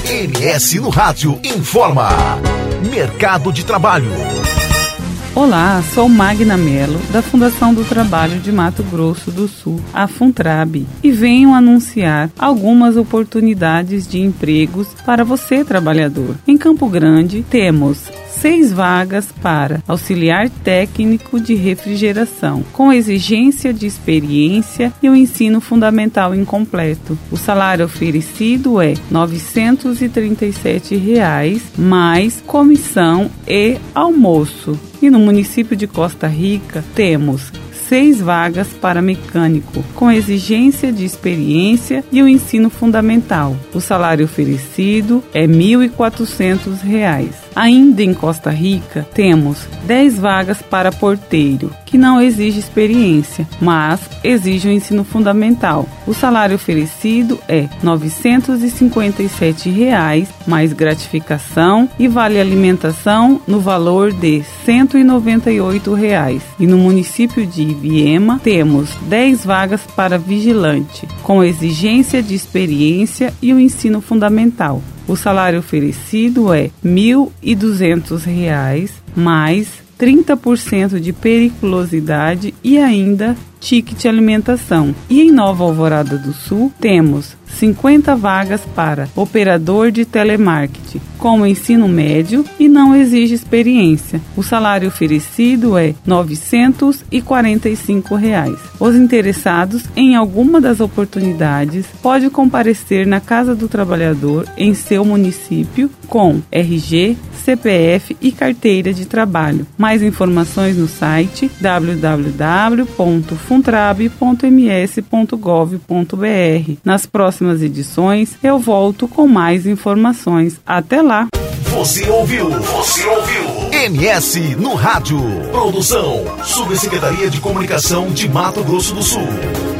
MS no Rádio informa. Mercado de trabalho. Olá, sou Magna Mello, da Fundação do Trabalho de Mato Grosso do Sul, a Funtrab, e venho anunciar algumas oportunidades de empregos para você, trabalhador. Em Campo Grande, temos 6 vagas para auxiliar técnico de refrigeração, com exigência de experiência e o ensino fundamental incompleto. O salário oferecido é R$ 937, mais comissão e almoço. E no município de Costa Rica, temos 6 vagas para mecânico, com exigência de experiência e o ensino fundamental. O salário oferecido é R$ 1.400. Ainda em Costa Rica, temos 10 vagas para porteiro, que não exige experiência, mas exige o ensino fundamental. O salário oferecido é R$ 957, mais gratificação e vale alimentação no valor de R$ 198. E no município de Viema, temos 10 vagas para vigilante, com exigência de experiência e o ensino fundamental. O salário oferecido é R$ 1.200, mais 30% de periculosidade e ainda ticket alimentação. E em Nova Alvorada do Sul, temos 50 vagas para operador de telemarketing, com ensino médio e não exige experiência. O salário oferecido é R$ 945. Os interessados em alguma das oportunidades pode comparecer na Casa do Trabalhador em seu município com RG, CPF e carteira de trabalho. Mais informações no site www.funtrab.ms.gov.br. Nas próximas edições eu volto com mais informações. Até lá! Você ouviu MS no Rádio. Produção Subsecretaria de Comunicação de Mato Grosso do Sul.